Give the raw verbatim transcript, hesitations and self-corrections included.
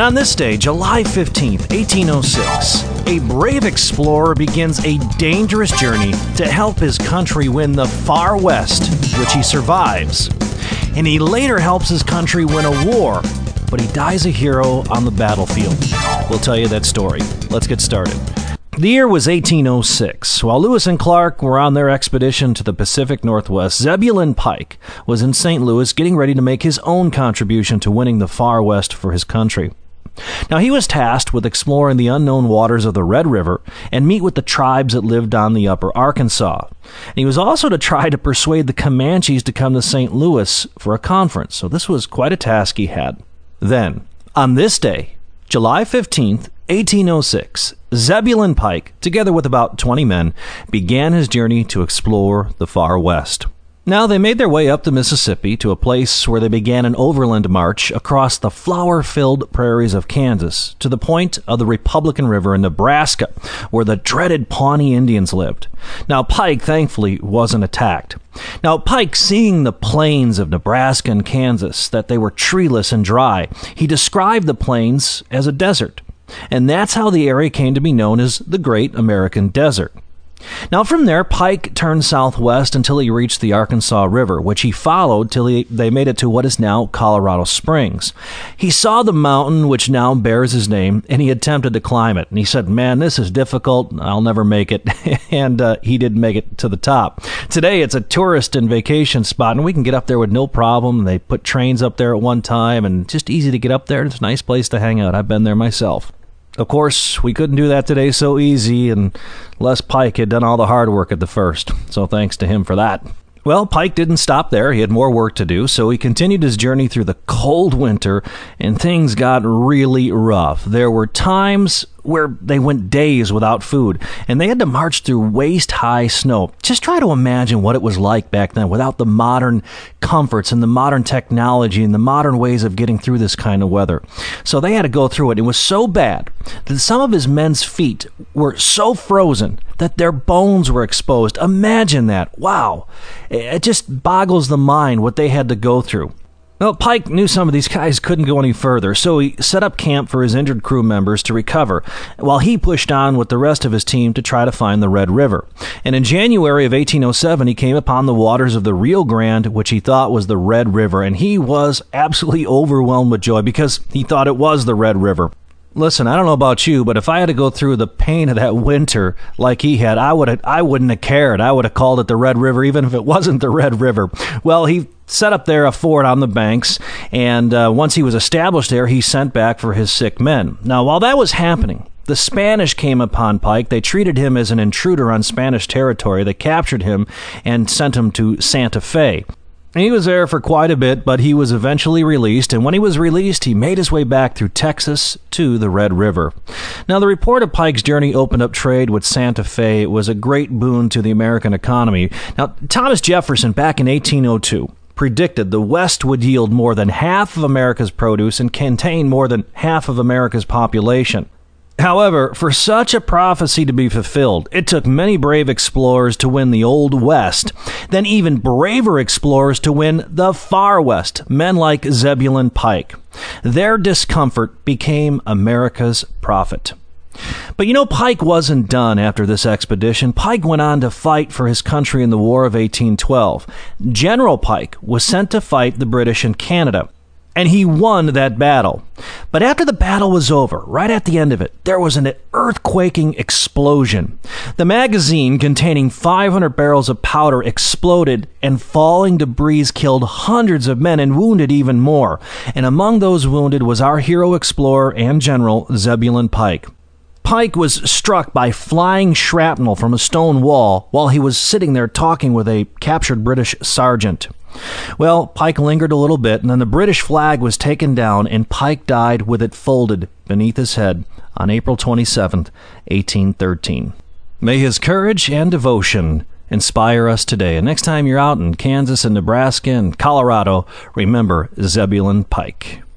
On this day, July fifteenth, eighteen oh six, a brave explorer begins a dangerous journey to help his country win the Far West, which he survives. And he later helps his country win a war, but he dies a hero on the battlefield. We'll tell you that story. Let's get started. The year was eighteen oh six. While Lewis and Clark were on their expedition to the Pacific Northwest, Zebulon Pike was in Saint Louis getting ready to make his own contribution to winning the Far West for his country. Now, he was tasked with exploring the unknown waters of the Red River and meet with the tribes that lived on the upper Arkansas. And he was also to try to persuade the Comanches to come to Saint Louis for a conference, so this was quite a task he had. Then, on this day, July fifteenth, eighteen oh six, Zebulon Pike, together with about twenty men, began his journey to explore the Far West. Now, they made their way up the Mississippi to a place where they began an overland march across the flower-filled prairies of Kansas to the point of the Republican River in Nebraska, where the dreaded Pawnee Indians lived. Now, Pike, thankfully, wasn't attacked. Now, Pike, seeing the plains of Nebraska and Kansas, that they were treeless and dry, he described the plains as a desert. And that's how the area came to be known as the Great American Desert. Now, from there, Pike turned southwest until he reached the Arkansas River, which he followed till he, they made it to what is now Colorado Springs. He saw the mountain which now bears his name, and he attempted to climb it. And he said, man, this is difficult. I'll never make it. and uh, he did make it to the top. Today, it's a tourist and vacation spot, and we can get up there with no problem. They put trains up there at one time, and just easy to get up there. It's a nice place to hang out. I've been there myself. Of course, we couldn't do that today so easy, and Les Pike had done all the hard work at the first, so thanks to him for that. Well, Pike didn't stop there. He had more work to do, so he continued his journey through the cold winter, and things got really rough. There were times where they went days without food, and they had to march through waist-high snow. Just try to imagine what it was like back then without the modern comforts and the modern technology and the modern ways of getting through this kind of weather. So they had to go through it. It was so bad that some of his men's feet were so frozen that their bones were exposed. Imagine that. Wow. It just boggles the mind what they had to go through. Well, Pike knew some of these guys couldn't go any further, so he set up camp for his injured crew members to recover, while he pushed on with the rest of his team to try to find the Red River. And in January of eighteen oh seven, he came upon the waters of the Rio Grande, which he thought was the Red River, and he was absolutely overwhelmed with joy because he thought it was the Red River. Listen, I don't know about you, but if I had to go through the pain of that winter like he had, I would have, I wouldn't have cared. I would have called it the Red River, even if it wasn't the Red River. Well, he set up there a fort on the banks, and uh, once he was established there, he sent back for his sick men. Now, while that was happening, the Spanish came upon Pike. They treated him as an intruder on Spanish territory. They captured him and sent him to Santa Fe. He was there for quite a bit, but he was eventually released, and when he was released, he made his way back through Texas to the Red River. Now, the report of Pike's journey opened up trade with Santa Fe. It was a great boon to the American economy. Now, Thomas Jefferson, back in eighteen oh two, predicted the West would yield more than half of America's produce and contain more than half of America's population. However, for such a prophecy to be fulfilled, it took many brave explorers to win the Old West, then even braver explorers to win the Far West, men like Zebulon Pike. Their discomfort became America's profit. But you know, Pike wasn't done after this expedition. Pike went on to fight for his country in the War of eighteen twelve. General Pike was sent to fight the British in Canada, and he won that battle. But after the battle was over, right at the end of it, there was an earthquaking explosion. The magazine containing five hundred barrels of powder exploded, and falling debris killed hundreds of men and wounded even more. And among those wounded was our hero explorer and general, Zebulon Pike. Pike was struck by flying shrapnel from a stone wall while he was sitting there talking with a captured British sergeant. Well, Pike lingered a little bit, and then the British flag was taken down, and Pike died with it folded beneath his head on April twenty-seventh, eighteen thirteen. May his courage and devotion inspire us today. And next time you're out in Kansas and Nebraska and Colorado, remember Zebulon Pike.